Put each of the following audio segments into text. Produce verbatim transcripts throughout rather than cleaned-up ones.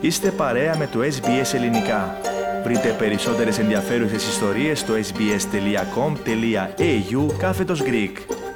Είστε παρέα με το ες μπι ες Ελληνικά. Βρείτε περισσότερες ενδιαφέρουσες ιστορίες στο sbs.com.au κάθετος Greek.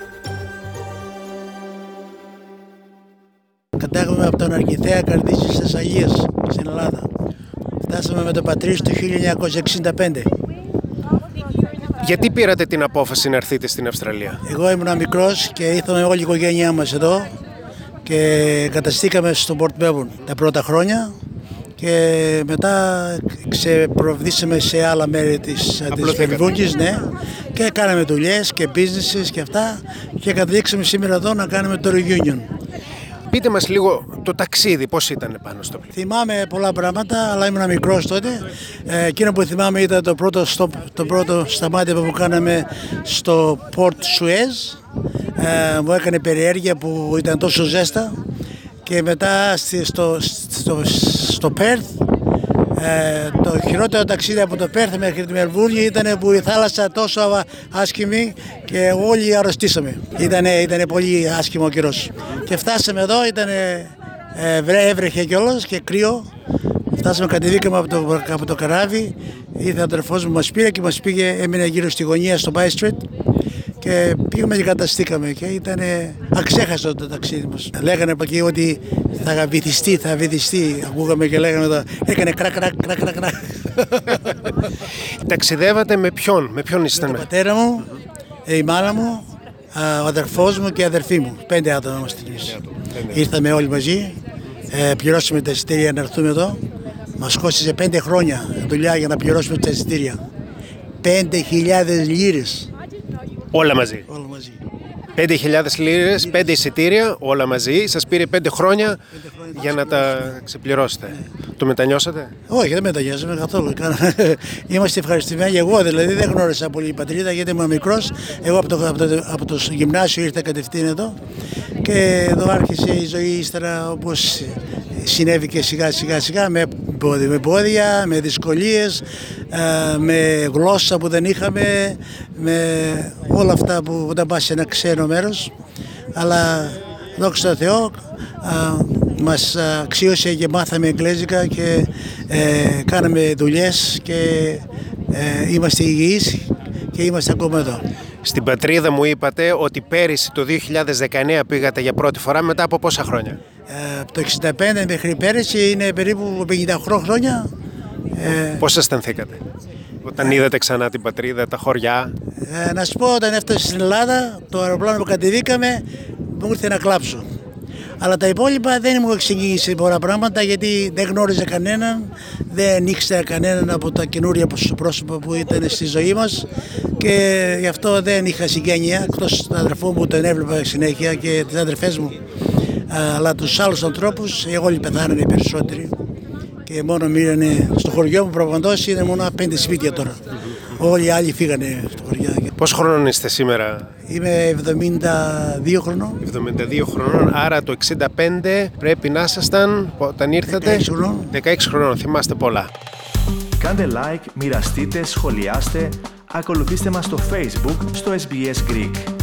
Κατάγομαι από τον Αρκιθέα Καρδίση της Θεσσαλίας, στην Ελλάδα. Φτάσαμε με τον πατρίς του χίλια εννιακόσια εξήντα πέντε. Γιατί πήρατε την απόφαση να έρθετε στην Αυστραλία? Εγώ ήμουν μικρός και ήρθαμε όλη η οικογένειά μας εδώ και καταστήκαμε στο Port Melbourne τα πρώτα χρόνια και μετά ξεπροβλήσαμε σε άλλα μέρη της, της Μελβούρνης, ναι, και κάναμε δουλειές και businesses και αυτά και καταλήξαμε σήμερα εδώ να κάνουμε το reunion. Πείτε μας λίγο το ταξίδι, πώς ήταν πάνω στο πλοίο? Θυμάμαι πολλά πράγματα, αλλά ήμουν μικρός τότε. Ε, εκείνο που θυμάμαι ήταν το πρώτο, stop, το πρώτο σταμάτημα που κάναμε στο Port Suez. Ε, μου έκανε περιέργεια που ήταν τόσο ζέστα. Και μετά στο, στο, στο Perth, ε, το χειρότερο ταξίδι από το Perth μέχρι τη Μελβούρνη ήταν που η θάλασσα τόσο άσχημη και όλοι αρρωστήσαμε. Ήτανε, ήτανε πολύ άσχημο ο καιρός. Και φτάσαμε εδώ, ήτανε, ε, έβρεχε κιόλας και κρύο. Φτάσαμε, κατεβήκαμε από το, από το καράβι, ήρθε ο αδερφός μου, μας πήρε και μας πήγε, έμεινε γύρω στη γωνία στο Bay Street. Και πήγαμε και καταστήκαμε και ήταν αξέχαστο το ταξίδι μας. Λέγανε από εκεί ότι θα βυθιστεί, θα βυθιστεί. Ακούγαμε και λέγανε ότι έκανε κρακ, κρακ, κρακ, κρακ, κρακ. Ταξιδεύατε με ποιον, με ποιον ήσασταν? Με τον πατέρα μου, η μάνα μου, ο αδερφός μου και η αδερφή μου. Πέντε άτομα είμαστε εμείς. Ήρθαμε όλοι μαζί, πληρώσαμε τα εισιτήρια να έρθουμε εδώ. Μας κόστισε πέντε χρόνια δουλειά για να πληρώσουμε τα εισιτήρια. Πέντε χιλιάδες λίρες. Όλα μαζί. Όλα μαζί. Πέντε χιλιάδες λίρες, πέντε εισιτήρια, όλα μαζί. Σας πήρε πέντε χρόνια, πέντε χρόνια για να τα ξεπληρώσετε. Ναι. Το μετανιώσατε? Όχι, δεν μετανιώσαμε καθόλου. Είμαστε ευχαριστημένοι. Εγώ δηλαδή δεν γνώρισα πολύ η πατρίδα γιατί ήμουν μικρός. Εγώ από το, από το, από το γυμνάσιο ήρθα κατευθείαν εδώ και εδώ άρχισε η ζωή ύστερα όπως συνέβη και σιγά σιγά σιγά με πόδια, με, πόδια, με δυσκολίες, με γλώσσα που δεν είχαμε, με όλα αυτά που όταν πας σε ένα ξένο μέρος. Αλλά δόξα τω Θεώ μας αξίωσε και μάθαμε εγγλέζικα και ε, κάναμε δουλειές και ε, είμαστε υγιείς και είμαστε ακόμα εδώ. Στην πατρίδα μου είπατε ότι πέρυσι το δύο χιλιάδες δεκαεννέα πήγατε για πρώτη φορά, μετά από πόσα χρόνια? Ε, από το εξήντα πέντε μέχρι πέρυσι είναι περίπου πενήντα χρόνια. Ε, Πώς αισθανθήκατε όταν ε, είδατε ξανά την πατρίδα, τα χωριά? Ε, να σου πω, όταν έφτασα στην Ελλάδα, το αεροπλάνο που κατεβήκαμε, μου ήρθε να κλάψω. Αλλά τα υπόλοιπα δεν μου εξηγήσει πολλά πράγματα γιατί δεν γνώριζα κανέναν, δεν ήξερα κανέναν από τα καινούρια πρόσωπα που ήταν στη ζωή μας και γι' αυτό δεν είχα συγγένεια, εκτός του αδερφού μου που τον έβλεπα συνέχεια και τις αδερφές μου. Αλλά τους άλλους ανθρώπους, όλοι πεθάνανε οι περισσότεροι και μόνο μείνανε στο χωριό μου προπαντός, είναι μόνο πέντε σπίτια τώρα. Όλοι οι άλλοι φύγανε στο χωριό. Πόσο χρονών είστε σήμερα? Είμαι εβδομήντα δύο χρονών. εβδομήντα δύο χρονών, άρα το εξήντα πέντε πρέπει να ήσασταν όταν ήρθατε. δεκαέξι χρονών. δεκαέξι χρονών, θυμάστε πολλά. Κάντε like, μοιραστείτε, σχολιάστε, ακολουθήστε μας στο Facebook στο ες μπι ες Greek.